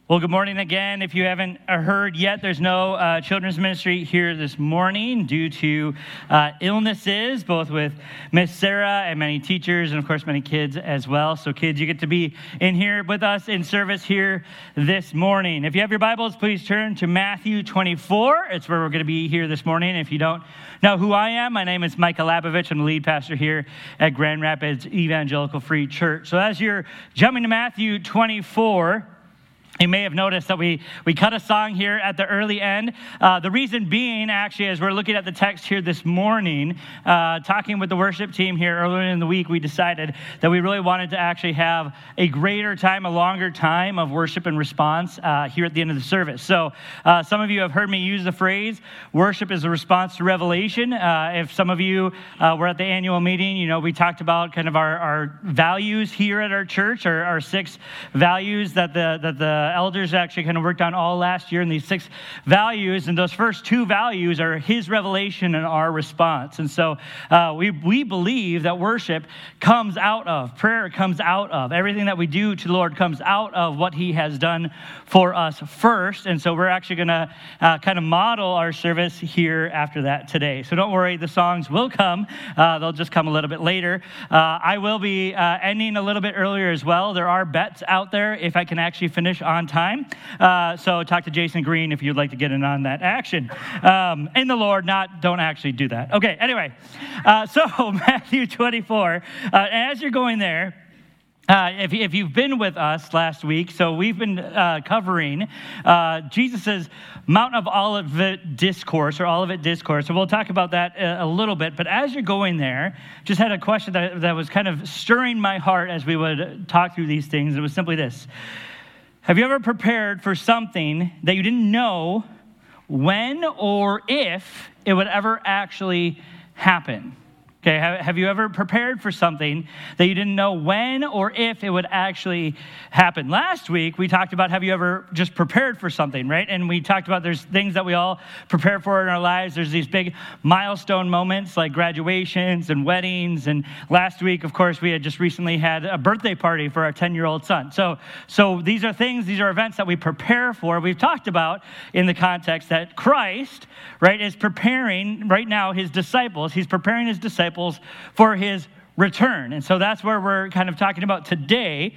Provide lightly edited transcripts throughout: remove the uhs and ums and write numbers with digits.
Well, good morning again. If you haven't heard yet, there's no children's ministry here this morning due to illnesses, both with Miss Sarah and many teachers, and of course, many kids as well. So kids, you get to be in here with us in service here this morning. If you have your Bibles, please turn to Matthew 24. It's where we're going to be here this morning. If you don't know who I am, my name is Micah Labovich. I'm the lead pastor here at Grand Rapids Evangelical Free Church. So as you're jumping to Matthew 24, you may have noticed that we cut a song here at the early end. The reason being, actually, as we're looking at the text here this morning, talking with the worship team here earlier in the week, we decided that we really wanted to actually have a greater time, a longer time of worship and response here at the end of the service. So some of you have heard me use the phrase, worship is a response to revelation. If some of you were at the annual meeting, you know, we talked about kind of our values here at our church, our 6 values that the elders actually kind of worked on all last year, in these 6 values, and those first 2 values are his revelation and our response. And so we believe that worship comes out of, prayer comes out of, everything that we do to the Lord comes out of what he has done for us first. And so we're actually going to kind of model our service here after that today. So don't worry, the songs will come. They'll just come a little bit later. I will be ending a little bit earlier as well. There are bets out there if I can actually finish on time. So talk to Jason Green if you'd like to get in on that action. In the Lord, don't actually do that. Okay, anyway. So Matthew 24, as you're going there, if you've been with us last week, so we've been covering Jesus' Mount of Olivet discourse, or Olivet discourse. So we'll talk about that a little bit. But as you're going there, just had a question that was kind of stirring my heart as we would talk through these things. It was simply this. Have you ever prepared for something that you didn't know when or if it would ever actually happen? Okay, have you ever prepared for something that you didn't know when or if it would actually happen? Last week, we talked about have you ever just prepared for something, right? And we talked about there's things that we all prepare for in our lives. There's these big milestone moments like graduations and weddings. And last week, of course, we had just recently had a birthday party for our 10-year-old son. So these are things, these are events that we prepare for. We've talked about in the context that Christ, right, is preparing right now his disciples. He's preparing his disciples for his return. And so that's where we're kind of talking about today.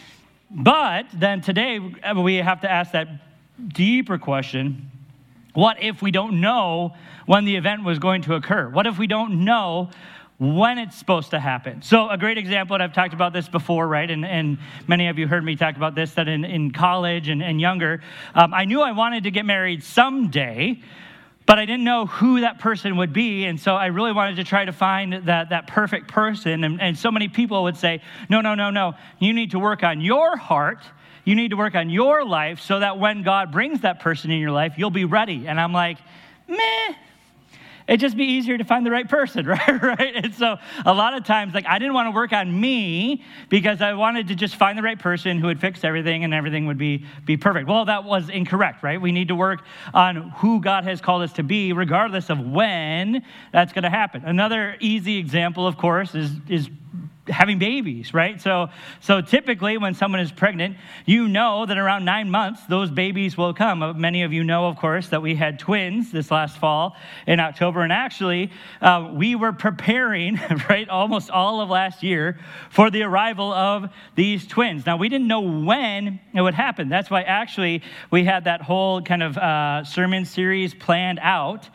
But then today we have to ask that deeper question. What if we don't know when the event was going to occur? What if we don't know when it's supposed to happen? So a great example, and I've talked about this before, right? And many of you heard me talk about this, that in college and younger, I knew I wanted to get married someday, but I didn't know who that person would be, and so I really wanted to try to find that perfect person. And so many people would say, no. You need to work on your heart. You need to work on your life so that when God brings that person in your life, you'll be ready. And I'm like, meh. It'd just be easier to find the right person, right? And so a lot of times, like, I didn't want to work on me because I wanted to just find the right person who would fix everything and everything would be perfect. Well, that was incorrect, right? We need to work on who God has called us to be, regardless of when that's going to happen. Another easy example, of course, is having babies, right? So typically when someone is pregnant, you know that around 9 months, those babies will come. Many of you know, of course, that we had twins this last fall in October. And actually, we were preparing, right, almost all of last year for the arrival of these twins. Now, we didn't know when it would happen. That's why actually we had that whole kind of sermon series planned out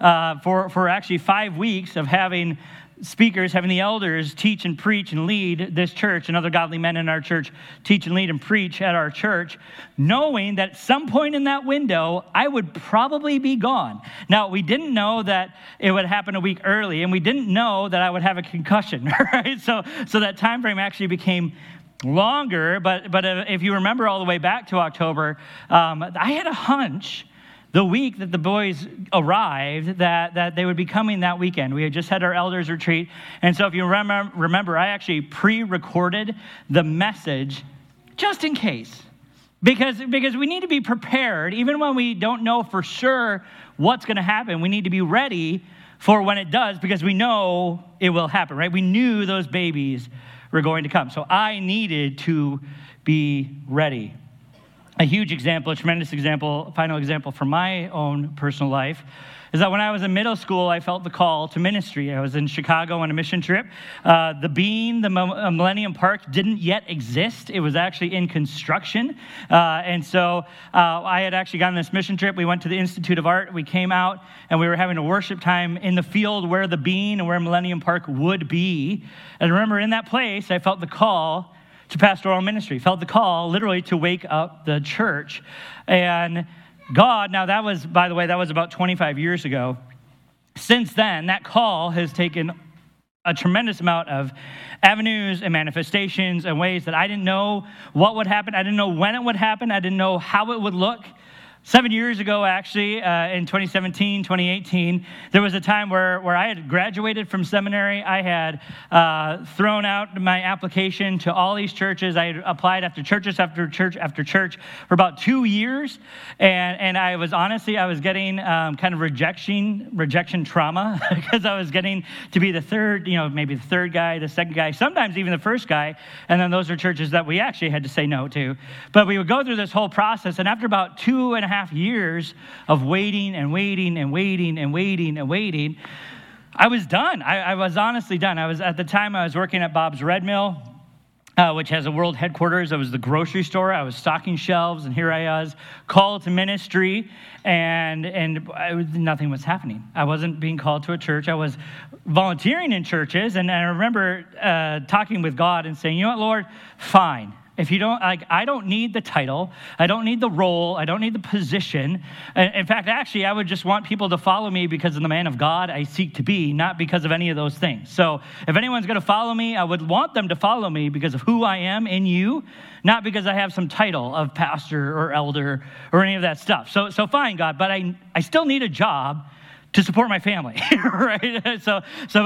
for actually 5 weeks of having speakers, having the elders teach and preach and lead this church, and other godly men in our church teach and lead and preach at our church, knowing that at some point in that window, I would probably be gone. Now, we didn't know that it would happen a week early, and we didn't know that I would have a concussion, right? So that time frame actually became longer, but if you remember all the way back to October, I had a hunch the week that the boys arrived, that they would be coming that weekend. We had just had our elders retreat. And so if you remember, I actually pre-recorded the message just in case. Because we need to be prepared. Even when we don't know for sure what's going to happen, we need to be ready for when it does, because we know it will happen, right? We knew those babies were going to come. So I needed to be ready. a huge example, a tremendous example, final example from my own personal life is that when I was in middle school, I felt the call to ministry. I was in Chicago on a mission trip. The Bean, the Millennium Park, didn't yet exist. It was actually in construction. And so I had actually gone on this mission trip. We went to the Institute of Art. We came out, and we were having a worship time in the field where the Bean and where Millennium Park would be. And I remember in that place, I felt the call to pastoral ministry, felt the call literally to wake up the church. And God, now that was, by the way, that was about 25 years ago. Since then, that call has taken a tremendous amount of avenues and manifestations and ways that I didn't know what would happen. I didn't know when it would happen. I didn't know how it would look. 7 years ago, actually, in 2017, 2018, there was a time where I had graduated from seminary. I had thrown out my application to all these churches. I had applied after churches after church after church for about 2 years. And I was getting kind of rejection trauma because I was getting to be the third, maybe the third guy, the second guy, sometimes even the first guy. And then those are churches that we actually had to say no to. But we would go through this whole process. And after about 2.5 years of waiting, I was done. I was honestly done. At the time I was working at Bob's Red Mill, which has a world headquarters. I was the grocery store. I was stocking shelves, and here I was, called to ministry, and nothing was happening. I wasn't being called to a church. I was volunteering in churches, and I remember talking with God and saying, you know what, Lord, fine. If you don't, I don't need the title. I don't need the role. I don't need the position. In fact, actually, I would just want people to follow me because of the man of God I seek to be, not because of any of those things. So if anyone's going to follow me, I would want them to follow me because of who I am in you, not because I have some title of pastor or elder or any of that stuff. So fine, God, but I still need a job to support my family, right? So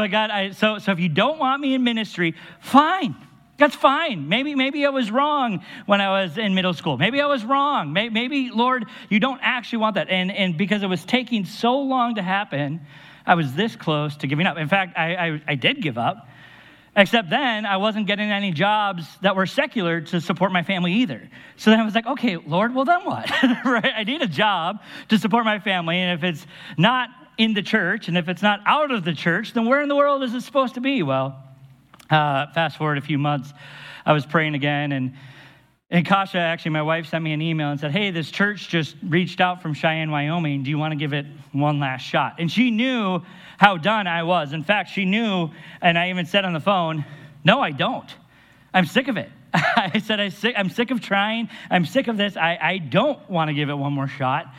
if you don't want me in ministry, fine. That's fine. Maybe I was wrong when I was in middle school. Maybe I was wrong. Maybe, Lord, you don't actually want that. And because it was taking so long to happen, I was this close to giving up. In fact, I did give up, except then I wasn't getting any jobs that were secular to support my family either. So then I was like, okay, Lord, well then what? Right? I need a job to support my family. And if it's not in the church, and if it's not out of the church, then where in the world is it supposed to be? Well, fast forward a few months, I was praying again, and Kasha, actually, my wife, sent me an email and said, hey, this church just reached out from Cheyenne, Wyoming. Do you want to give it one last shot? And she knew how done I was. In fact, she knew, and I even said on the phone, no, I don't. I'm sick of it. I said, I'm sick of trying. I'm sick of this. I don't want to give it one more shot.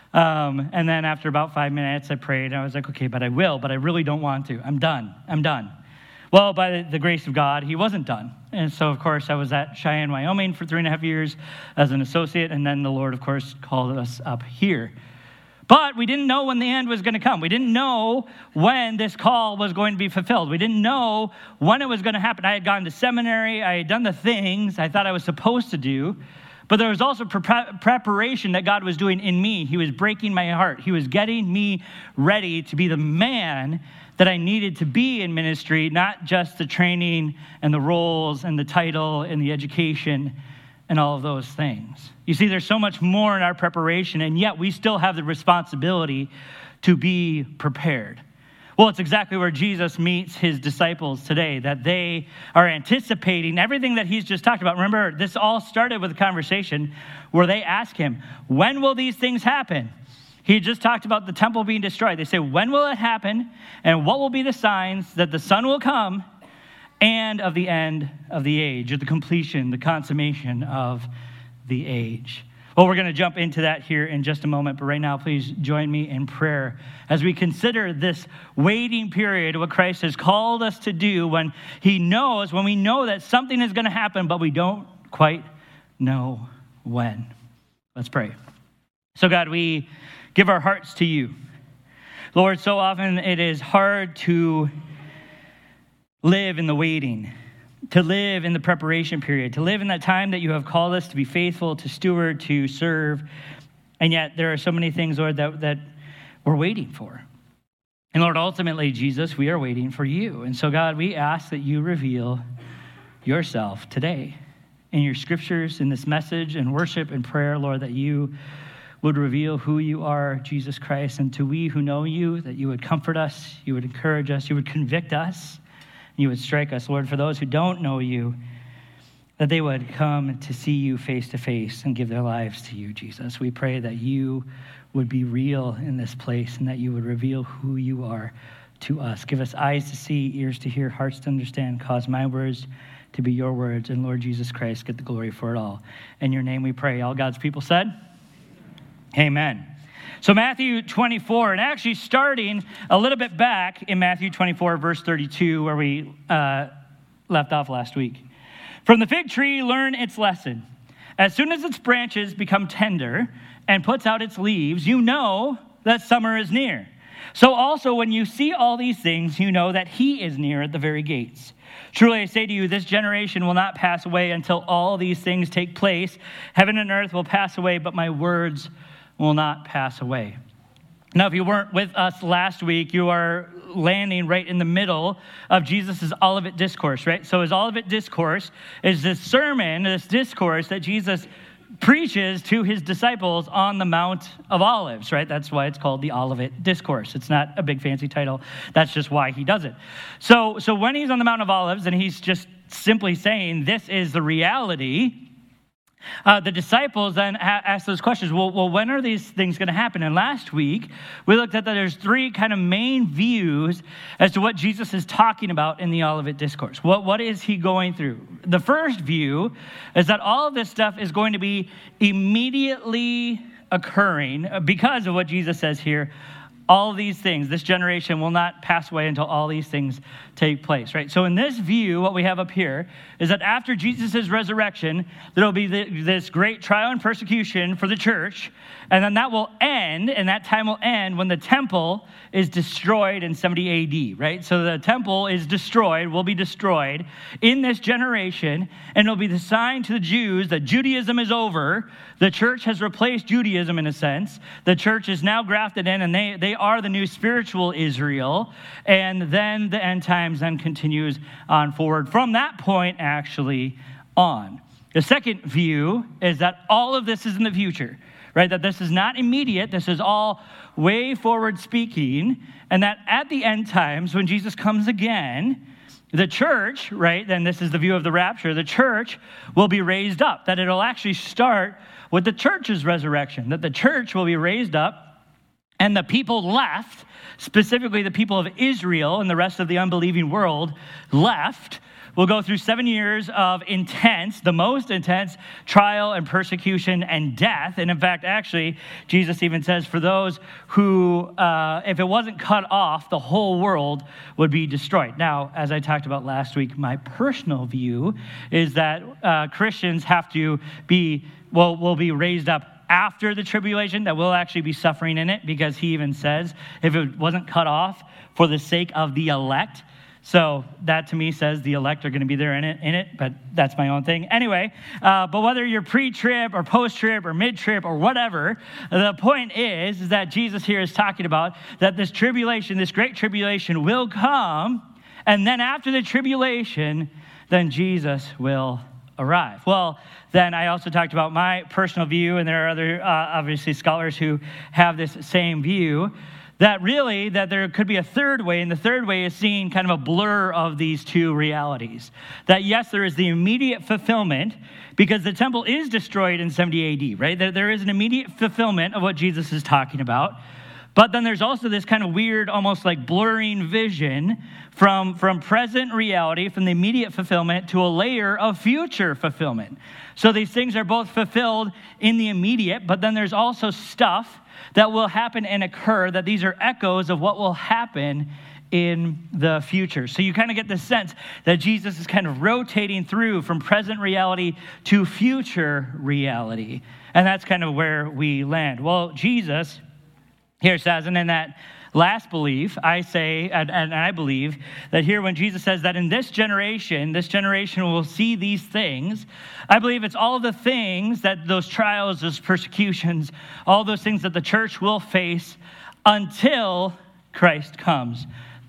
And then after about 5 minutes, I prayed, and I was like, okay, but I will, but I really don't want to. I'm done. Well, by the grace of God, he wasn't done. And so, of course, I was at Cheyenne, Wyoming for 3.5 years as an associate, and then the Lord, of course, called us up here. But we didn't know when the end was going to come. We didn't know when this call was going to be fulfilled. We didn't know when it was going to happen. I had gone to seminary. I had done the things I thought I was supposed to do. But there was also preparation that God was doing in me. He was breaking my heart. He was getting me ready to be the man that I needed to be in ministry, not just the training and the roles and the title and the education and all of those things. You see, there's so much more in our preparation, and yet we still have the responsibility to be prepared. Well, it's exactly where Jesus meets his disciples today, that they are anticipating everything that he's just talked about. Remember, this all started with a conversation where they ask him, when will these things happen? He just talked about the temple being destroyed. They say, when will it happen? And what will be the signs that the Son will come and of the end of the age, or the completion, the consummation of the age? Well, we're going to jump into that here in just a moment. But right now, please join me in prayer as we consider this waiting period, what Christ has called us to do when we know that something is going to happen, but we don't quite know when. Let's pray. So God, we give our hearts to you. Lord, so often it is hard to live in the waiting, to live in the preparation period, to live in that time that you have called us to be faithful, to steward, to serve. And yet there are so many things, Lord, that we're waiting for. And Lord, ultimately, Jesus, we are waiting for you. And so, God, we ask that you reveal yourself today. in your scriptures, in this message and worship and prayer, Lord, that you would reveal who you are, Jesus Christ, and to we who know you, that you would comfort us, you would encourage us, you would convict us, you would strike us, Lord, for those who don't know you, that they would come to see you face to face and give their lives to you, Jesus. We pray that you would be real in this place and that you would reveal who you are to us. Give us eyes to see, ears to hear, hearts to understand. Cause my words to be your words. And Lord Jesus Christ, get the glory for it all. In your name we pray. All God's people said, amen. So Matthew 24, and actually starting a little bit back in Matthew 24, verse 32, where we left off last week. From the fig tree, learn its lesson. As soon as its branches become tender and puts out its leaves, you know that summer is near. So also when you see all these things, you know that he is near at the very gates. Truly I say to you, this generation will not pass away until all these things take place. Heaven and earth will pass away, but my words will not pass away. Now, if you weren't with us last week, you are landing right in the middle of Jesus' Olivet Discourse, right? So his Olivet Discourse is this sermon, this discourse that Jesus preaches to his disciples on the Mount of Olives, right? That's why it's called the Olivet Discourse. It's not a big fancy title. That's just why he does it. So when he's on the Mount of Olives and he's just simply saying, this is the reality, the disciples then ask those questions. Well, when are these things going to happen? And last week, we looked at that there's three kind of main views as to what Jesus is talking about in the Olivet Discourse. What is he going through? The first view is that all of this stuff is going to be immediately occurring because of what Jesus says here. All these things, this generation will not pass away until all these things take place, right? So in this view, what we have up here is that after Jesus' resurrection, there will be this great trial and persecution for the church, and then that will end, and that time will end when the temple is destroyed in 70 AD, right? So the temple is destroyed, will be destroyed in this generation, and it'll be the sign to the Jews that Judaism is over. The church has replaced Judaism in a sense. The church is now grafted in, and they are the new spiritual Israel, and then the end times then continues on forward from that point actually on. The second view is that all of this is in the future, right? That this is not immediate. This is all way forward speaking, and that at the end times when Jesus comes again, the church, right, then this is the view of the rapture, the church will be raised up, that it'll actually start with the church's resurrection, that the church will be raised up, and the people left, specifically the people of Israel and the rest of the unbelieving world left, will go through 7 years of the most intense trial and persecution and death. And in fact, actually, Jesus even says for those who, if it wasn't cut off, the whole world would be destroyed. Now, as I talked about last week, my personal view is that Christians will be raised up after the tribulation, that we'll actually be suffering in it, because he even says if it wasn't cut off for the sake of the elect. So that to me says the elect are going to be there in it, but that's my own thing. Anyway, but whether you're pre-trib or post-trib or mid-trib or whatever, the point is that Jesus here is talking about that this tribulation, this great tribulation will come, and then after the tribulation, then Jesus will arrive. Well, then I also talked about my personal view, and there are other, obviously, scholars who have this same view, that there could be a third way, and the third way is seeing kind of a blur of these two realities. That yes, there is the immediate fulfillment, because the temple is destroyed in 70 AD, right? There is an immediate fulfillment of what Jesus is talking about. But then there's also this kind of weird, almost like blurring vision from present reality, from the immediate fulfillment to a layer of future fulfillment. So these things are both fulfilled in the immediate, but then there's also stuff that will happen and occur, that these are echoes of what will happen in the future. So you kind of get the sense that Jesus is kind of rotating through from present reality to future reality. And that's kind of where we land. Well, Jesus here says, and in that last belief, I say, and I believe, that here when Jesus says that in this generation will see these things, I believe it's all of the things that those trials, those persecutions, all those things that the church will face until Christ comes.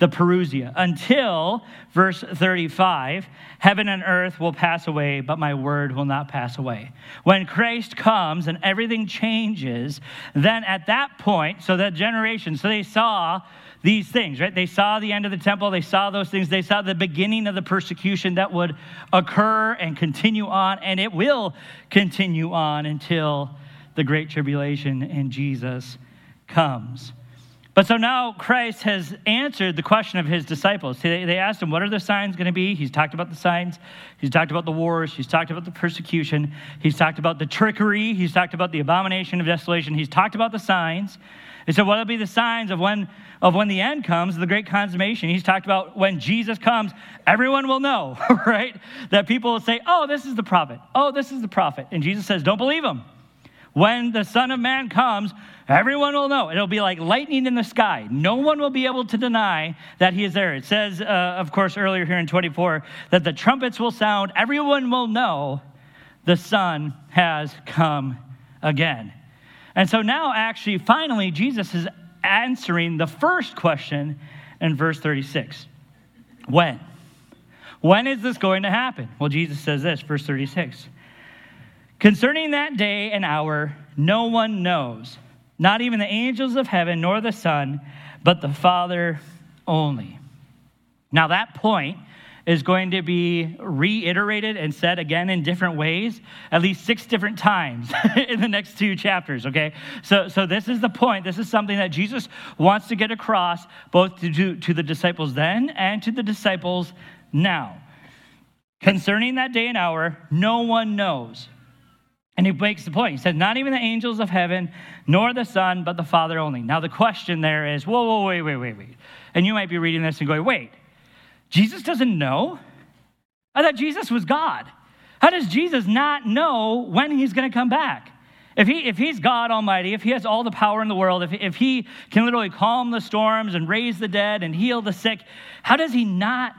the parousia, until, verse 35, heaven and earth will pass away, but my word will not pass away. When Christ comes and everything changes, then at that point, so that generation, so they saw these things, right? They saw the end of the temple. They saw those things. They saw the beginning of the persecution that would occur and continue on, and it will continue on until the Great Tribulation and Jesus comes. But so now Christ has answered the question of his disciples. They asked him, what are the signs going to be? He's talked about the signs. He's talked about the wars. He's talked about the persecution. He's talked about the trickery. He's talked about the abomination of desolation. He's talked about the signs. And so what will be the signs of when the end comes, the great consummation? He's talked about when Jesus comes, everyone will know, right? That people will say, oh, this is the prophet. Oh, this is the prophet. And Jesus says, don't believe him. When the Son of Man comes, everyone will know. It'll be like lightning in the sky. No one will be able to deny that he is there. It says, of course, earlier here in 24, that the trumpets will sound. Everyone will know the Son has come again. And so now, actually, finally, Jesus is answering the first question in verse 36. When? When is this going to happen? Well, Jesus says this, verse 36. Concerning that day and hour, no one knows, not even the angels of heaven, nor the Son, but the Father only. Now that point is going to be reiterated and said again in different ways, at least 6 different times in the next 2 chapters, okay? So this is the point. This is something that Jesus wants to get across both to the disciples then and to the disciples now. Concerning that day and hour, no one knows. And he makes the point. He said, not even the angels of heaven, nor the Son, but the Father only. Now the question there is, whoa, wait. And you might be reading this and going, wait, Jesus doesn't know? I thought Jesus was God. How does Jesus not know when he's going to come back? If he's God Almighty, if he has all the power in the world, if he can literally calm the storms and raise the dead and heal the sick, how does he not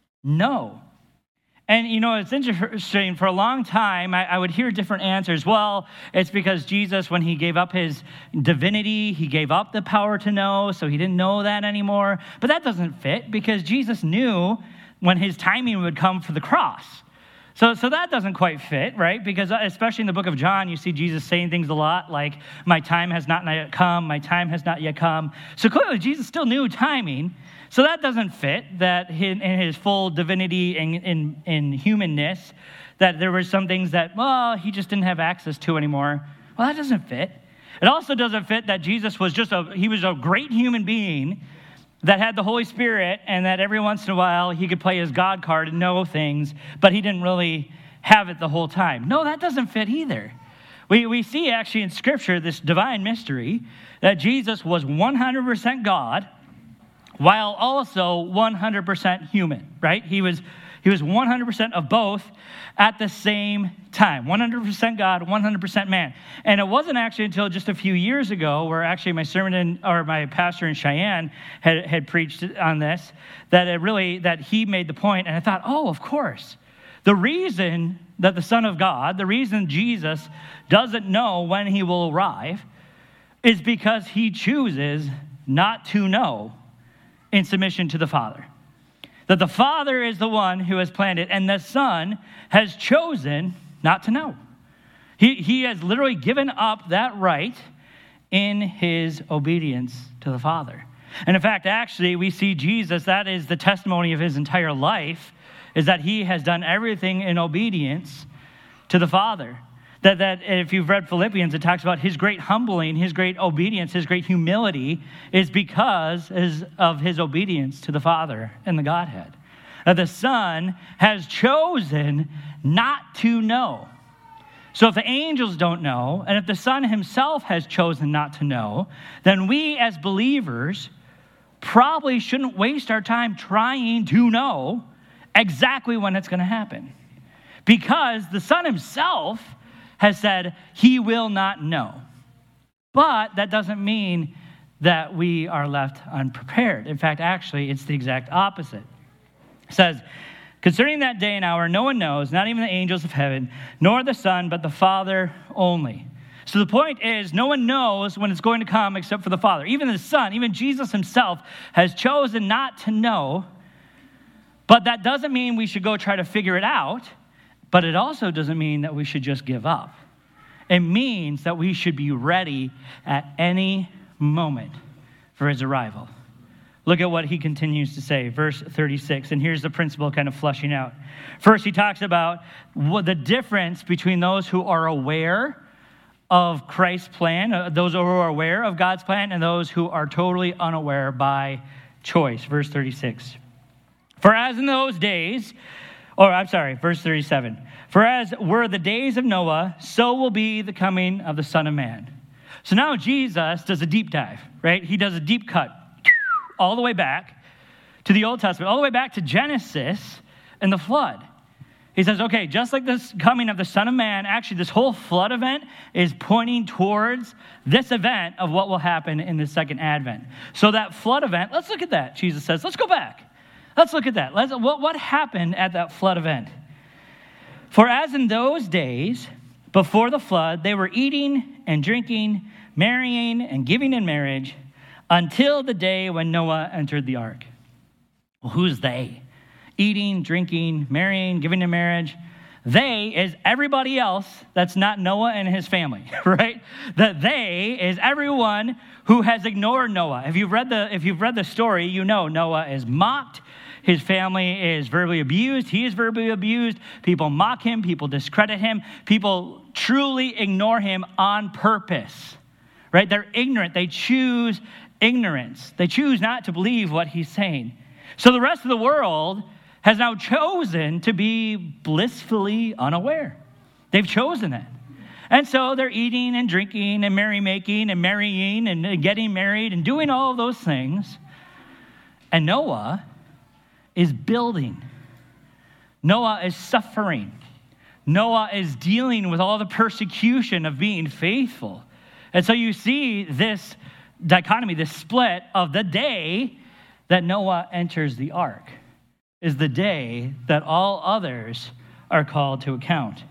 know? And, it's interesting. For a long time, I would hear different answers. Well, it's because Jesus, when he gave up his divinity, he gave up the power to know, so he didn't know that anymore. But that doesn't fit, because Jesus knew when his timing would come for the cross. So that doesn't quite fit, right? Because especially in the book of John, you see Jesus saying things a lot like, my time has not yet come, my time has not yet come. So clearly, Jesus still knew timing. So that doesn't fit, that in his full divinity and in humanness, that there were some things that, he just didn't have access to anymore. Well, that doesn't fit. It also doesn't fit that Jesus was he was a great human being that had the Holy Spirit, and that every once in a while he could play his God card and know things, but he didn't really have it the whole time. No, that doesn't fit either. We see actually in Scripture this divine mystery that Jesus was 100% God, while also 100% human, right? He was 100% of both at the same time. 100% God, 100% man. And it wasn't actually until just a few years ago, where actually my pastor in Cheyenne had preached on this, that he made the point, and I thought, of course. The reason that the Son of God, the reason Jesus doesn't know when he will arrive, is because he chooses not to know in submission to the Father. That the Father is the one who has planned it, and the Son has chosen not to know. He has literally given up that right in his obedience to the Father. And in fact, actually, we see Jesus, that is the testimony of his entire life, is that he has done everything in obedience to the Father. That if you've read Philippians, it talks about his great humbling, his great obedience, his great humility is because of his obedience to the Father and the Godhead. That the Son has chosen not to know. So if the angels don't know, and if the Son himself has chosen not to know, then we as believers probably shouldn't waste our time trying to know exactly when it's going to happen. Because the Son himself has said he will not know. But that doesn't mean that we are left unprepared. In fact, actually, it's the exact opposite. It says, concerning that day and hour, no one knows, not even the angels of heaven, nor the Son, but the Father only. So the point is, no one knows when it's going to come except for the Father. Even the Son, even Jesus himself has chosen not to know. But that doesn't mean we should go try to figure it out. But it also doesn't mean that we should just give up. It means that we should be ready at any moment for his arrival. Look at what he continues to say, verse 36. And here's the principle kind of fleshing out. First, he talks about the difference between those who are aware of Christ's plan, those who are aware of God's plan, and those who are totally unaware by choice. Verse 36. For as in those days, verse 37. For as were the days of Noah, so will be the coming of the Son of Man. So now Jesus does a deep dive, right? He does a deep cut all the way back to the Old Testament, all the way back to Genesis and the flood. He says, okay, just like this coming of the Son of Man, actually this whole flood event is pointing towards this event of what will happen in the second advent. So that flood event, let's look at that. Jesus says, let's go back. Let's look at that. What happened at that flood event? For as in those days before the flood, they were eating and drinking, marrying and giving in marriage until the day when Noah entered the ark. Well, who's they? Eating, drinking, marrying, giving in marriage. They is everybody else that's not Noah and his family, right? The they is everyone who has ignored Noah. If you've read the story, you know Noah is mocked. His family is verbally abused. He is verbally abused. People mock him. People discredit him. People truly ignore him on purpose, right? They're ignorant. They choose ignorance. They choose not to believe what he's saying. So the rest of the world has now chosen to be blissfully unaware. They've chosen it. And so they're eating and drinking and merrymaking and marrying and getting married and doing all of those things. And Noah is building. Noah is suffering. Noah is dealing with all the persecution of being faithful. And so you see this dichotomy, this split of the day that Noah enters the ark is the day that all others are called to account.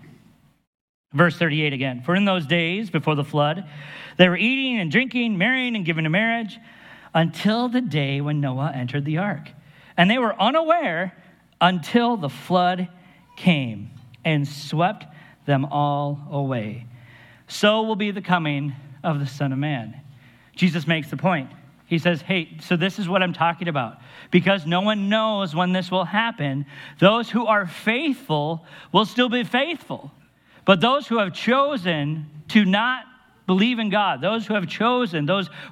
Verse 38 again. For in those days before the flood, they were eating and drinking, marrying and giving in marriage until the day when Noah entered the ark. And they were unaware until the flood came and swept them all away. So will be the coming of the Son of Man. Jesus makes the point. He says, hey, so this is what I'm talking about. Because no one knows when this will happen, those who are faithful will still be faithful. But those who have chosen to not believe in God, those who have chosen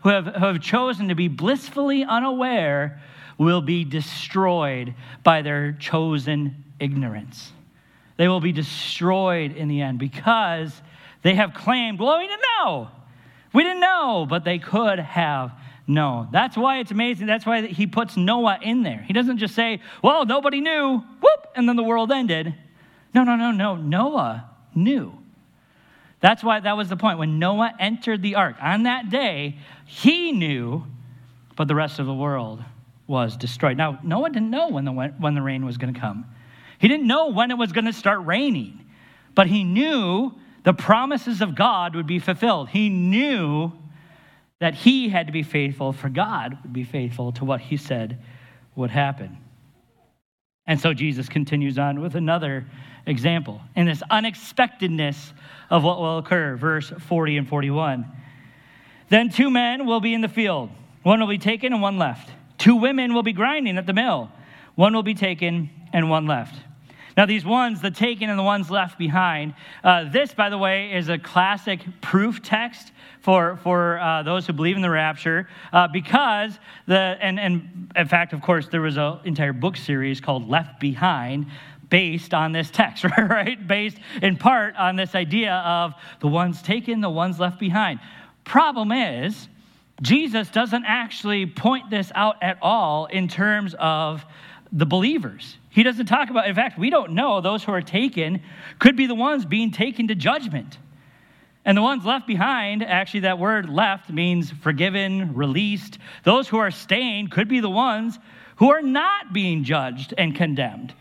to be blissfully unaware will be destroyed by their chosen ignorance. They will be destroyed in the end because they have claimed, well, we didn't know. We didn't know, but they could have known. That's why it's amazing. That's why he puts Noah in there. He doesn't just say, well, nobody knew, whoop, and then the world ended. No. Noah knew. That's why that was the point. When Noah entered the ark, on that day, he knew, but the rest of the world was destroyed. Now, Noah didn't know when the rain was going to come. He didn't know when it was going to start raining, but he knew the promises of God would be fulfilled. He knew that he had to be faithful, for God would be faithful to what he said would happen. And so Jesus continues on with another example in this unexpectedness of what will occur, verse 40 and 41. Then 2 men will be in the field. One will be taken and one left. 2 women will be grinding at the mill. One will be taken and one left. Now, these ones, the taken and the ones left behind, this, by the way, is a classic proof text for those who believe in the rapture, because and in fact, of course, there was an entire book series called Left Behind based on this text, right? Based in part on this idea of the ones taken, the ones left behind. Problem is, Jesus doesn't actually point this out at all in terms of the believers. He doesn't talk about, in fact, we don't know, those who are taken could be the ones being taken to judgment. And the ones left behind, actually that word left means forgiven, released. Those who are staying could be the ones who are not being judged and condemned.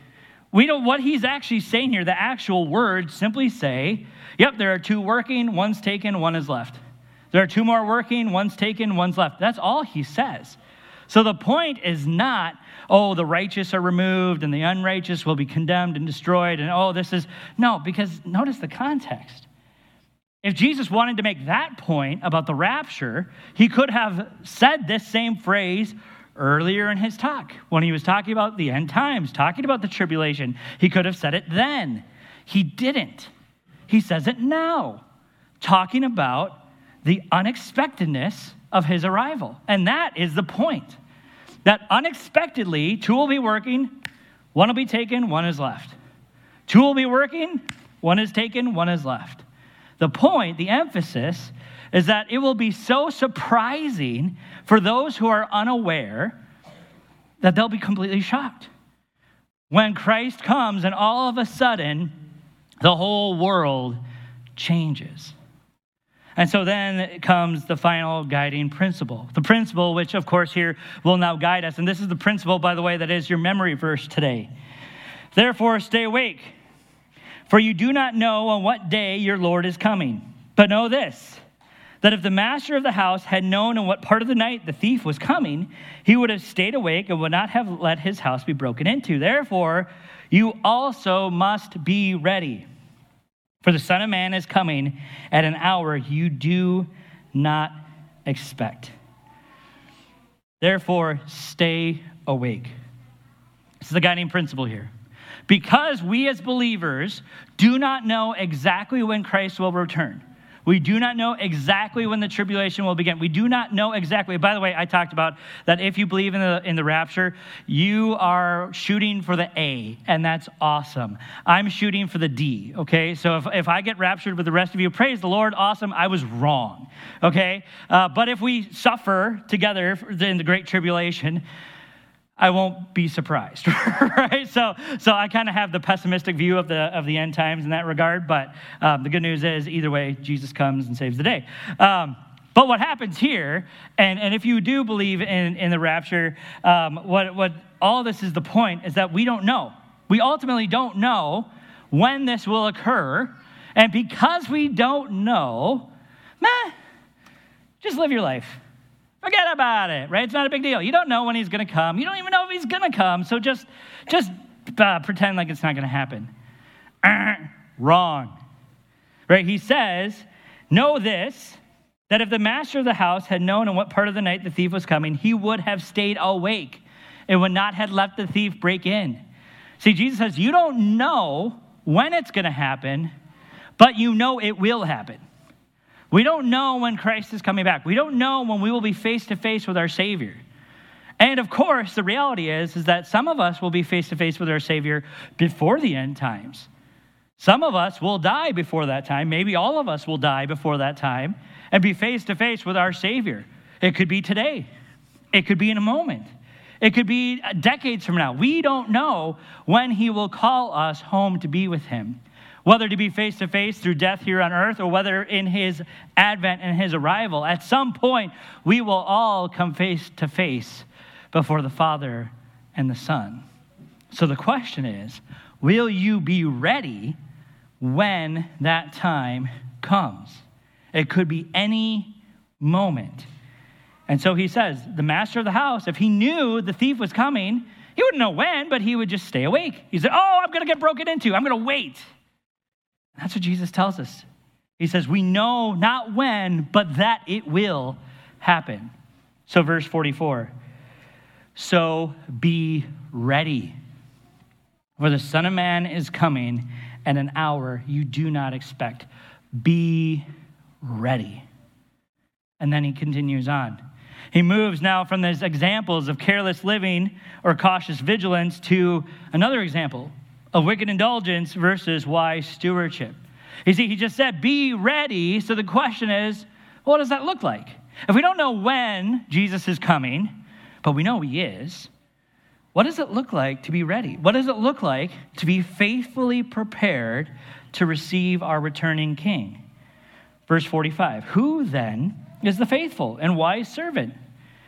What he's actually saying here, the actual words simply say, yep, there are 2 working, one's taken, one is left. There are 2 more working, one's taken, one's left. That's all he says. So the point is not, oh, the righteous are removed and the unrighteous will be condemned and destroyed. And no, because notice the context. If Jesus wanted to make that point about the rapture, he could have said this same phrase earlier in his talk, when he was talking about the end times, talking about the tribulation. He could have said it then. He didn't. He says it now, talking about the unexpectedness of his arrival. And that is the point. That unexpectedly, 2 will be working, 1 will be taken, 1 is left. 2 will be working, 1 is taken, 1 is left. The point, the emphasis, is that it will be so surprising for those who are unaware that they'll be completely shocked. When Christ comes and all of a sudden, the whole world changes. And so then comes the final guiding principle. The principle which, of course, here will now guide us. And this is the principle, by the way, that is your memory verse today. Therefore, stay awake, for you do not know on what day your Lord is coming. But know this, that if the master of the house had known in what part of the night the thief was coming, he would have stayed awake and would not have let his house be broken into. Therefore, you also must be ready. For the Son of Man is coming at an hour you do not expect. Therefore, stay awake. This is the guiding principle here. Because we as believers do not know exactly when Christ will return. We do not know exactly when the tribulation will begin. We do not know exactly. By the way, I talked about that if you believe in the rapture, you are shooting for the A, and that's awesome. I'm shooting for the D, okay? So if I get raptured with the rest of you, praise the Lord, awesome, I was wrong, okay? But if we suffer together in the great tribulation, I won't be surprised, right? So I kind of have the pessimistic view of the end times in that regard, but the good news is either way, Jesus comes and saves the day. But what happens here, and if you do believe in the rapture, what all this is the point is that we don't know. We ultimately don't know when this will occur, and because we don't know, just live your life. Forget about it, right? It's not a big deal. You don't know when he's going to come. You don't even know if he's going to come, so just pretend like it's not going to happen. Wrong, right? He says, know this, that if the master of the house had known in what part of the night the thief was coming, he would have stayed awake and would not have let the thief break in. See, Jesus says, you don't know when it's going to happen, but you know it will happen. We don't know when Christ is coming back. We don't know when we will be face to face with our Savior. And of course, the reality is that some of us will be face to face with our Savior before the end times. Some of us will die before that time. Maybe all of us will die before that time and be face to face with our Savior. It could be today. It could be in a moment. It could be decades from now. We don't know when he will call us home to be with him. Whether to be face-to-face through death here on earth or whether in his advent and his arrival, at some point, we will all come face-to-face before the Father and the Son. So the question is, will you be ready when that time comes? It could be any moment. And so he says, the master of the house, if he knew the thief was coming, he wouldn't know when, but he would just stay awake. He said, I'm going to get broken into. I'm going to wait. That's what Jesus tells us. He says, we know not when, but that it will happen. So verse 44, so be ready, for the Son of Man is coming at an hour you do not expect. Be ready. And then he continues on. He moves now from these examples of careless living or cautious vigilance to another example of wicked indulgence versus wise stewardship. You see, he just said, be ready. So the question is, what does that look like? If we don't know when Jesus is coming, but we know he is, what does it look like to be ready? What does it look like to be faithfully prepared to receive our returning King? Verse 45, who then is the faithful and wise servant?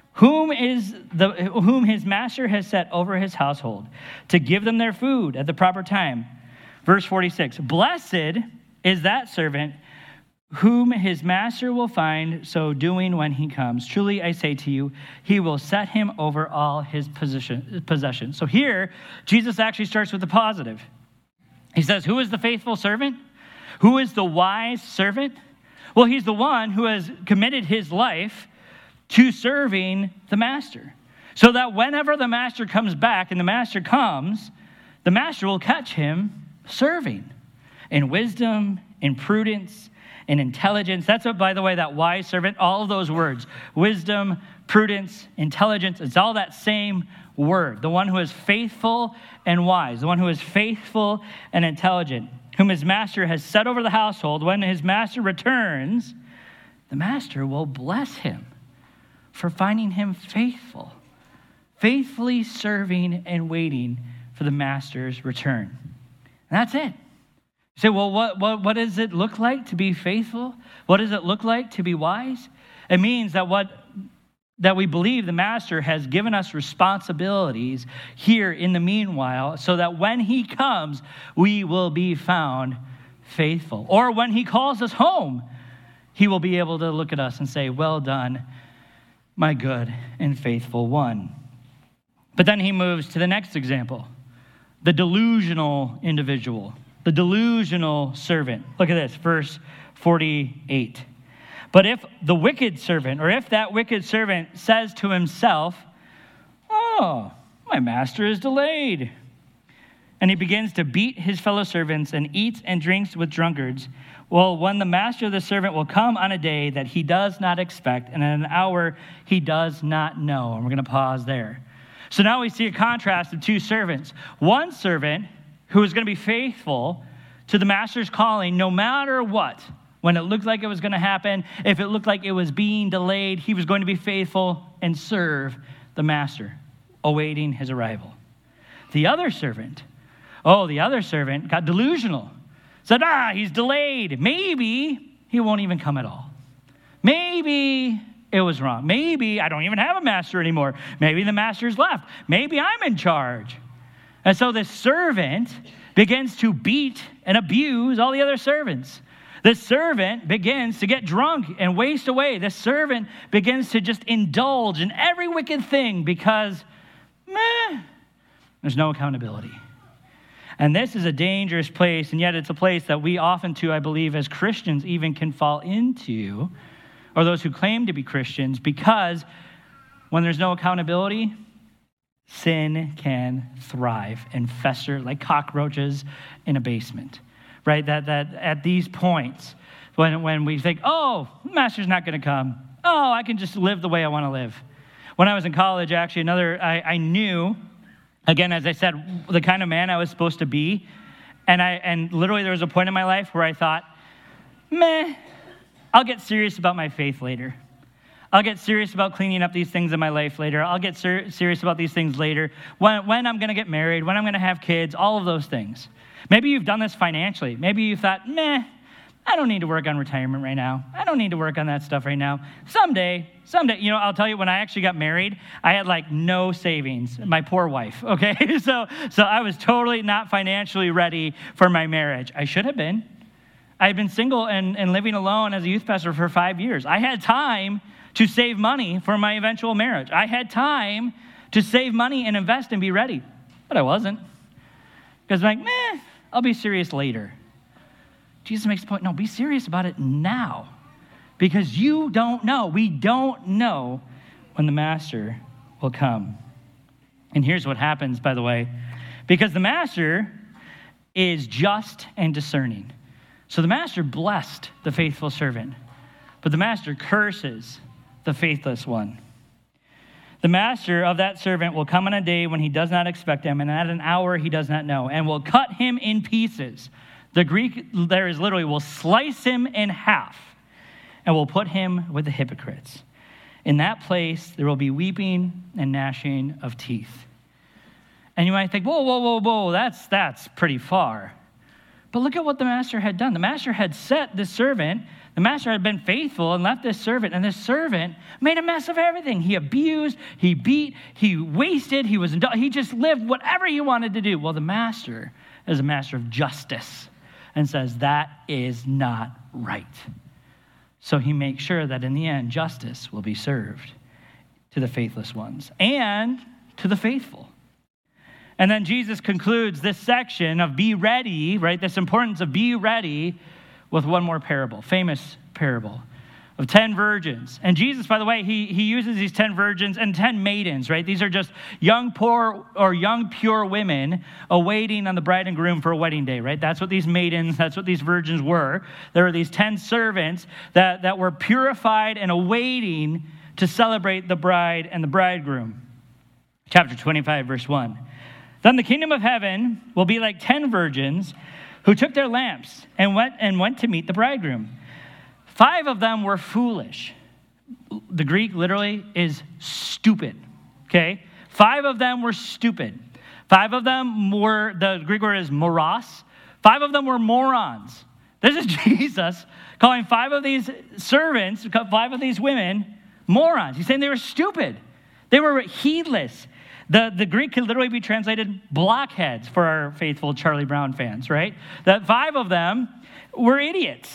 whom his master has set over his household to give them their food at the proper time. Verse 46, blessed is that servant whom his master will find so doing when he comes. Truly, I say to you, he will set him over all his possessions. So here, Jesus actually starts with the positive. He says, who is the faithful servant? Who is the wise servant? Well, he's the one who has committed his life to serving the master. So that whenever the master comes back and the master comes, the master will catch him serving in wisdom, in prudence, in intelligence. That's what, by the way, that wise servant, all of those words, wisdom, prudence, intelligence, it's all that same word. The one who is faithful and wise, the one who is faithful and intelligent, whom his master has set over the household. When his master returns, the master will bless him for finding him faithful, faithfully serving and waiting for the master's return. And that's it. You say, well, what does it look like to be faithful? What does it look like to be wise? It means that we believe the master has given us responsibilities here in the meanwhile, so that when he comes, we will be found faithful. Or when he calls us home, he will be able to look at us and say, well done, my good and faithful one. But then he moves to the next example, the delusional individual, the delusional servant. Look at this, verse 48. But if the wicked servant, or if that wicked servant says to himself, oh, my master is delayed, and he begins to beat his fellow servants and eats and drinks with drunkards, well, when the master of the servant will come on a day that he does not expect, and in an hour he does not know. And we're going to pause there. So now we see a contrast of two servants. One servant who is going to be faithful to the master's calling no matter what. When it looked like it was going to happen, if it looked like it was being delayed, he was going to be faithful and serve the master, awaiting his arrival. The other servant got delusional. Said, he's delayed. Maybe he won't even come at all. Maybe it was wrong. Maybe I don't even have a master anymore. Maybe the master's left. Maybe I'm in charge. And so this servant begins to beat and abuse all the other servants. This servant begins to get drunk and waste away. This servant begins to just indulge in every wicked thing because, there's no accountability. And this is a dangerous place, and yet it's a place that we often too, I believe, as Christians even can fall into, or those who claim to be Christians, because when there's no accountability, sin can thrive and fester like cockroaches in a basement. Right, that at these points, when we think, the master's not going to come. I can just live the way I want to live. When I was in college, actually, I knew, again, as I said, the kind of man I was supposed to be. And literally there was a point in my life where I thought, I'll get serious about my faith later. I'll get serious about cleaning up these things in my life later. I'll get serious about these things later. When I'm going to get married, when I'm going to have kids, all of those things. Maybe you've done this financially. Maybe you thought, I don't need to work on retirement right now. I don't need to work on that stuff right now. Someday, I'll tell you, when I actually got married, I had no savings. My poor wife, okay? So I was totally not financially ready for my marriage. I should have been. I had been single and living alone as a youth pastor for 5 years. I had time to save money for my eventual marriage. I had time to save money and invest and be ready, but I wasn't. Because I'll be serious later. Jesus makes the point, no, be serious about it now. Because you don't know. We don't know when the master will come. And here's what happens, by the way. Because the master is just and discerning. So the master blessed the faithful servant, but the master curses the faithless one. The master of that servant will come on a day when he does not expect him, and at an hour he does not know, and will cut him in pieces. The Greek there is literally, will slice him in half, and will put him with the hypocrites. In that place there will be weeping and gnashing of teeth. And you might think, whoa, that's pretty far. But look at what the master had done. The master had set this servant. The master had been faithful and left this servant, and this servant made a mess of everything. He abused, he beat, he wasted, he just lived whatever he wanted to do. Well, the master is a master of justice and says that is not right. So he makes sure that in the end, justice will be served to the faithless ones and to the faithful. And then Jesus concludes this section of be ready, right? This importance of be ready with one more parable, famous parable of 10 virgins. And Jesus, by the way, he uses these 10 virgins and 10 maidens, right? These are just young, poor, or young, pure women awaiting on the bride and groom for a wedding day, right? That's what these maidens, that's what these virgins were. There were these 10 servants that were purified and awaiting to celebrate the bride and the bridegroom. Chapter 25, verse 1. Then the kingdom of heaven will be like 10 virgins who took their lamps and went to meet the bridegroom. 5 of them were foolish. The Greek literally is stupid, okay? 5 of them were stupid. 5 of them were, the Greek word is moros. 5 of them were morons. This is Jesus calling 5 of these servants, 5 of these women, morons. He's saying they were stupid. They were heedless. The Greek could literally be translated blockheads for our faithful Charlie Brown fans, right? That 5 of them were idiots.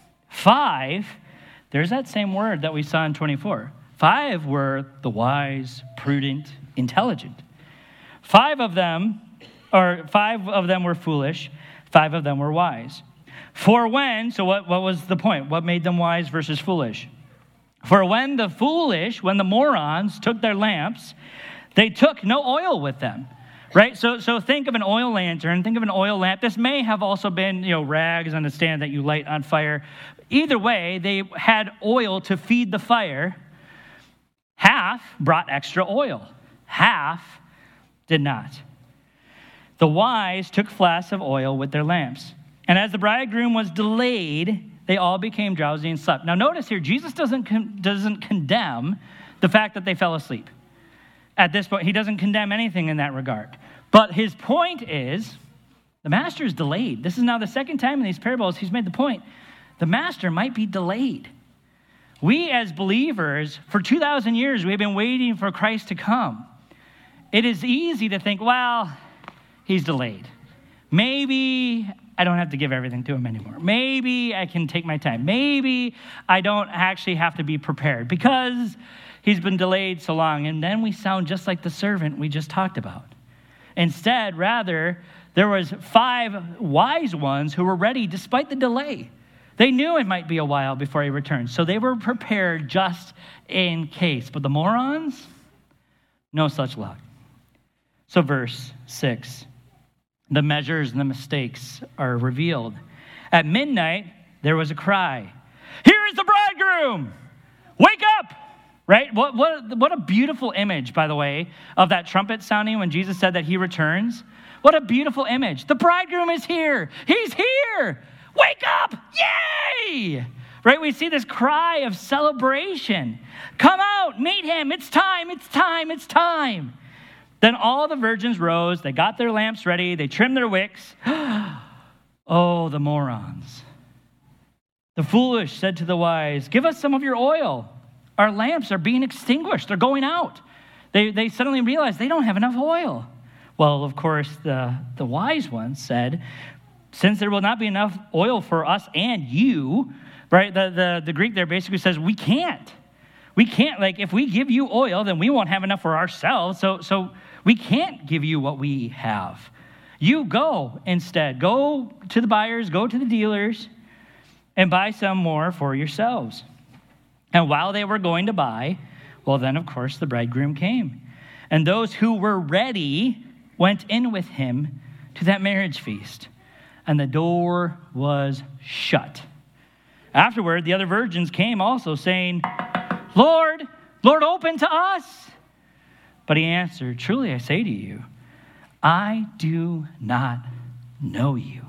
5, there's that same word that we saw in 24. 5 were the wise, prudent, intelligent. 5 of them were foolish. 5 of them were wise. For when, so what was the point? What made them wise versus foolish? For when the morons took their lamps, they took no oil with them, right? So think of an oil lantern, think of an oil lamp. This may have also been, rags on a stand that you light on fire. Either way, they had oil to feed the fire. Half brought extra oil. Half did not. The wise took flasks of oil with their lamps. And as the bridegroom was delayed, they all became drowsy and slept. Now notice here, Jesus doesn't condemn the fact that they fell asleep. At this point, he doesn't condemn anything in that regard. But his point is, the master is delayed. This is now the second time in these parables he's made the point. The master might be delayed. We as believers, for 2,000 years, we've been waiting for Christ to come. It is easy to think, well, he's delayed. Maybe I don't have to give everything to him anymore. Maybe I can take my time. Maybe I don't actually have to be prepared because he's been delayed so long. And then we sound just like the servant we just talked about. Instead, rather, there was 5 wise ones who were ready despite the delay. They knew it might be a while before he returned. So they were prepared just in case. But the morons, no such luck. So verse 6, the measures and the mistakes are revealed. At midnight, there was a cry. Here is the bridegroom! Wake up! Right? What a beautiful image, by the way, of that trumpet sounding when Jesus said that he returns. What a beautiful image. The bridegroom is here. He's here. Wake up. Yay! Right? We see this cry of celebration. Come out. Meet him. It's time. It's time. It's time. Then all the virgins rose. They got their lamps ready. They trimmed their wicks. Oh, the morons. The foolish said to the wise, give us some of your oil. Our lamps are being extinguished. They're going out. They suddenly realized they don't have enough oil. Well, of course, the wise ones said, since there will not be enough oil for us and you, right? The Greek there basically says, we can't. Like, if we give you oil, then we won't have enough for ourselves. So we can't give you what we have. You go instead. Go to the buyers, go to the dealers, and buy some more for yourselves. And while they were going to buy, well, then, of course, the bridegroom came. And those who were ready went in with him to that marriage feast. And the door was shut. Afterward, the other virgins came also, saying, Lord, open to us. But he answered, truly I say to you, I do not know you.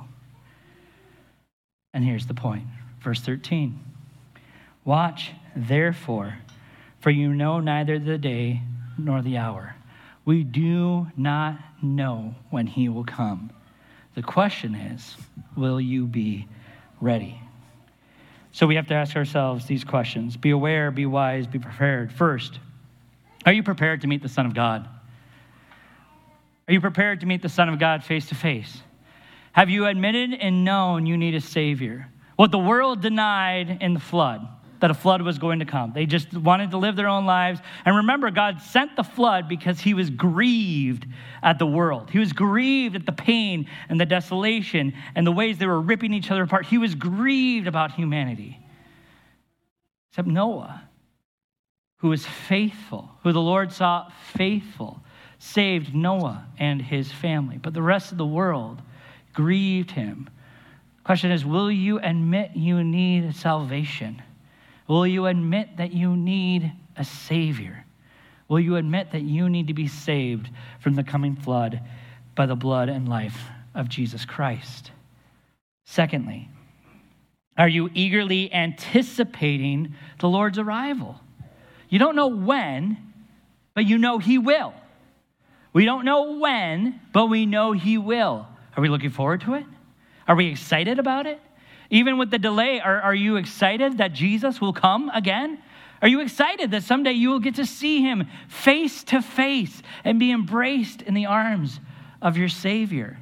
And here's the point. Verse 13. Watch, therefore, for you know neither the day nor the hour. We do not know when he will come. The question is, will you be ready? So we have to ask ourselves these questions. Be aware, be wise, be prepared. First, are you prepared to meet the Son of God? Are you prepared to meet the Son of God face to face? Have you admitted and known you need a Savior? What the world denied in the flood, that a flood was going to come. They just wanted to live their own lives. And remember, God sent the flood because he was grieved at the world. He was grieved at the pain and the desolation and the ways they were ripping each other apart. He was grieved about humanity. Except Noah, who was faithful, who the Lord saw faithful, saved Noah and his family. But the rest of the world grieved him. The question is, will you admit you need salvation? Will you admit that you need a Savior? Will you admit that you need to be saved from the coming flood by the blood and life of Jesus Christ? Secondly, are you eagerly anticipating the Lord's arrival? You don't know when, but you know he will. We don't know when, but we know he will. Are we looking forward to it? Are we excited about it? Even with the delay, are you excited that Jesus will come again? Are you excited that someday you will get to see him face to face and be embraced in the arms of your Savior?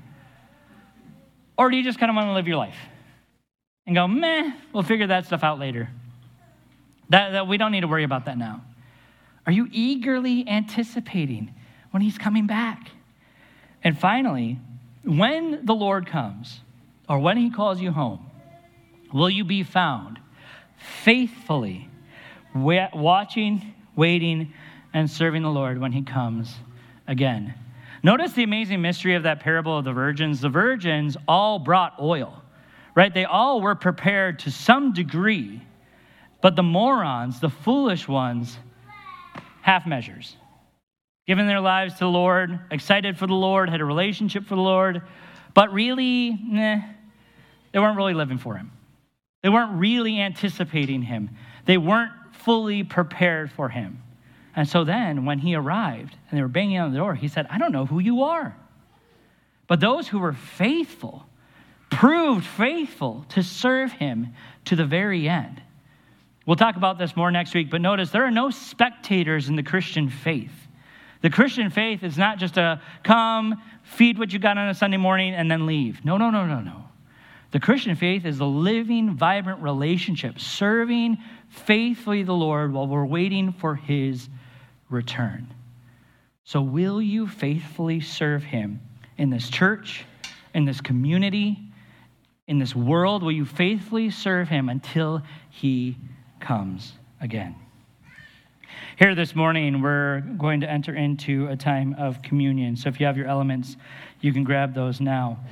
Or do you just kind of want to live your life and go, meh, we'll figure that stuff out later. That we don't need to worry about that now. Are you eagerly anticipating when he's coming back? And finally, when the Lord comes, or when he calls you home, will you be found faithfully watching, waiting, and serving the Lord when he comes again? Notice the amazing mystery of that parable of the virgins. The virgins all brought oil, right? They all were prepared to some degree, but the morons, the foolish ones, half measures. Giving their lives to the Lord, excited for the Lord, had a relationship for the Lord, but really, they weren't really living for him. They weren't really anticipating him. They weren't fully prepared for him. And so then when he arrived and they were banging on the door, he said, I don't know who you are. But those who were faithful, proved faithful to serve him to the very end. We'll talk about this more next week, but notice there are no spectators in the Christian faith. The Christian faith is not just a come, feed what you got on a Sunday morning, and then leave. No. The Christian faith is a living, vibrant relationship, serving faithfully the Lord while we're waiting for his return. So will you faithfully serve him in this church, in this community, in this world? Will you faithfully serve him until he comes again? Here this morning, we're going to enter into a time of communion. So if you have your elements, you can grab those now.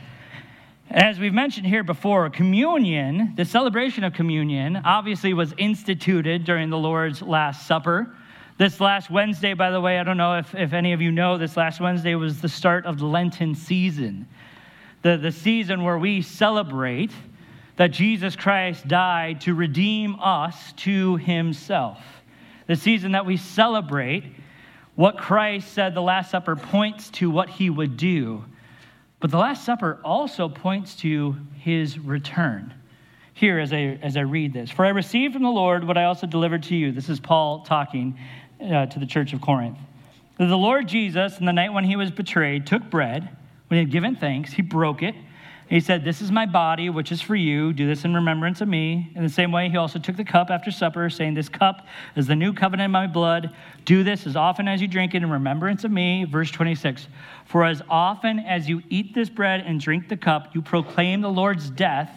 As we've mentioned here before, communion, the celebration of communion, obviously was instituted during the Lord's Last Supper. This last Wednesday, by the way, I don't know if any of you know, this last Wednesday was the start of the Lenten season. The season where we celebrate that Jesus Christ died to redeem us to himself. The season that we celebrate what Christ said the Last Supper points to what he would do. But the Last Supper also points to his return. Here, as I read this, for I received from the Lord what I also delivered to you. This is Paul talking to the church of Corinth. The Lord Jesus, in the night when he was betrayed, took bread. When he had given thanks, he broke it. He said, this is my body, which is for you. Do this in remembrance of me. In the same way, he also took the cup after supper, saying, this cup is the new covenant in my blood. Do this as often as you drink it in remembrance of me. Verse 26, for as often as you eat this bread and drink the cup, you proclaim the Lord's death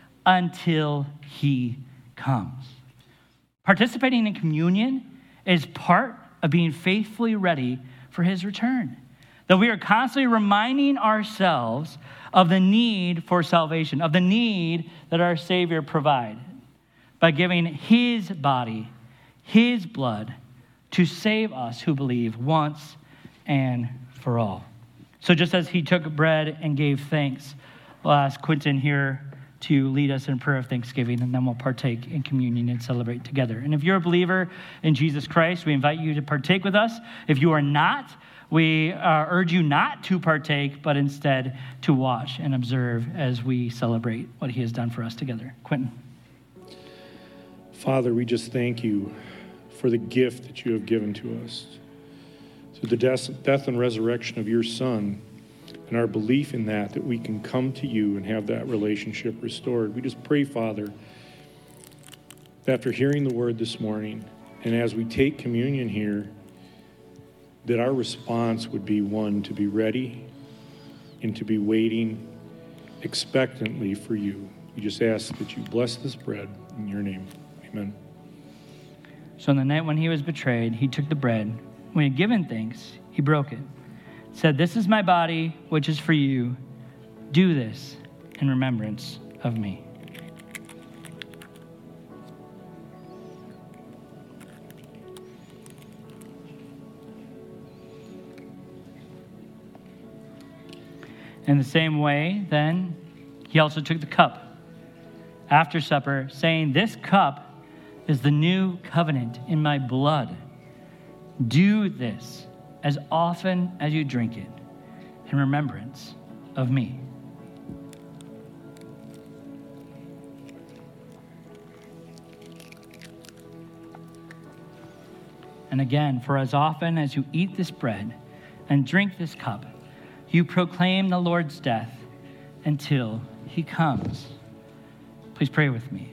until he comes. Participating in communion is part of being faithfully ready for his return. That we are constantly reminding ourselves of the need for salvation, of the need that our Savior provided by giving his body, his blood, to save us who believe once and for all. So just as he took bread and gave thanks, we'll ask Quentin here to lead us in prayer of thanksgiving, and then we'll partake in communion and celebrate together. And if you're a believer in Jesus Christ, we invite you to partake with us. If you are not, we urge you not to partake, but instead to watch and observe as we celebrate what he has done for us together. Quentin. Father, we just thank you for the gift that you have given to us. Through the death and resurrection of your Son, and our belief in that we can come to you and have that relationship restored. We just pray, Father, that after hearing the word this morning, and as we take communion here, that our response would be one, to be ready and to be waiting expectantly for you. We just ask that you bless this bread in your name. Amen. So on the night when he was betrayed, he took the bread. When he had given thanks, he broke it. Said, "This is my body, which is for you. Do this in remembrance of me." In the same way, then, he also took the cup after supper, saying, "This cup is the new covenant in my blood. Do this as often as you drink it in remembrance of me." And again, for as often as you eat this bread and drink this cup, you proclaim the Lord's death until he comes. Please pray with me.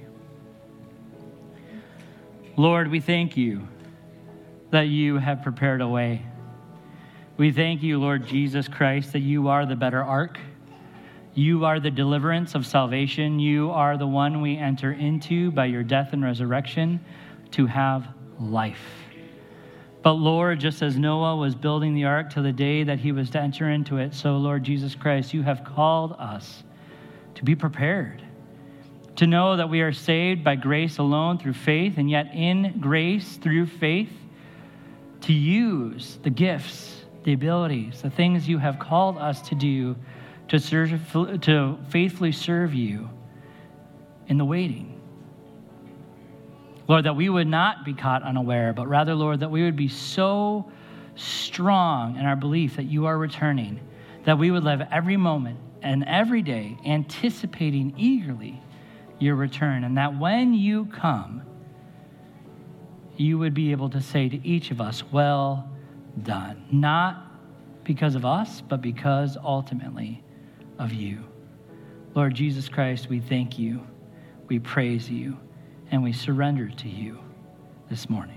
Lord, we thank you that you have prepared a way. We thank you, Lord Jesus Christ, that you are the better ark. You are the deliverance of salvation. You are the one we enter into by your death and resurrection to have life. But Lord, just as Noah was building the ark till the day that he was to enter into it, so Lord Jesus Christ, you have called us to be prepared, to know that we are saved by grace alone through faith, and yet in grace through faith, to use the gifts, the abilities, the things you have called us to do to faithfully serve you in the waiting. Lord, that we would not be caught unaware, but rather, Lord, that we would be so strong in our belief that you are returning, that we would live every moment and every day anticipating eagerly your return, and that when you come, you would be able to say to each of us, "Well done," not because of us, but because ultimately of you. Lord Jesus Christ, we thank you, we praise you, and we surrender to you this morning.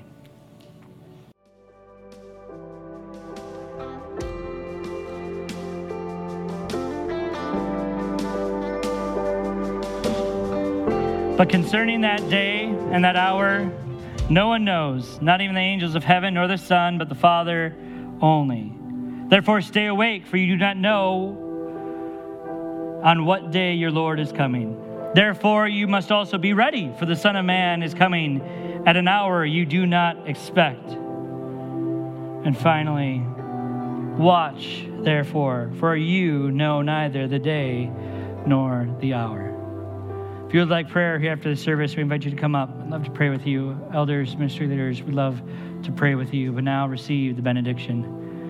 But concerning that day and that hour, no one knows, not even the angels of heaven, nor the Son, but the Father only. Therefore stay awake, for you do not know on what day your Lord is coming. Therefore you must also be ready, for the Son of Man is coming at an hour you do not expect. And finally, watch, therefore, for you know neither the day nor the hour. If you would like prayer here after the service, we invite you to come up. I'd love to pray with you. Elders, ministry leaders, we'd love to pray with you. But now receive the benediction.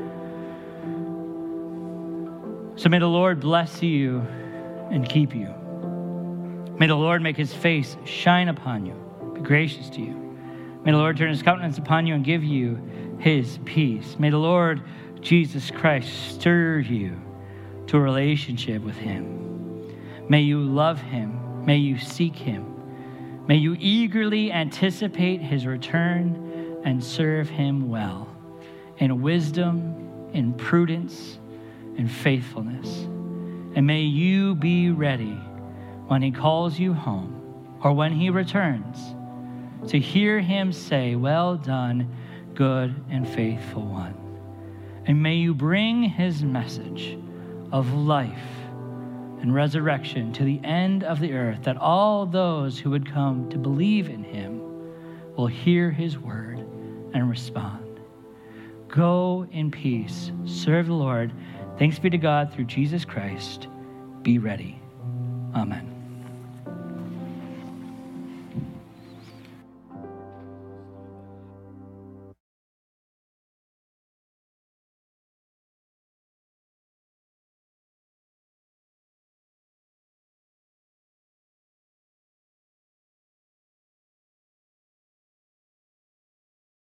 So may the Lord bless you and keep you. May the Lord make his face shine upon you, be gracious to you. May the Lord turn his countenance upon you and give you his peace. May the Lord Jesus Christ stir you to a relationship with him. May you love him. May you seek him. May you eagerly anticipate his return and serve him well, in wisdom, in prudence, in faithfulness. And may you be ready when he calls you home or when he returns to hear him say, "Well done, good and faithful one." And may you bring his message of life and resurrection to the end of the earth, that all those who would come to believe in him will hear his word and respond. Go in peace. Serve the Lord. Thanks be to God through Jesus Christ. Be ready. Amen.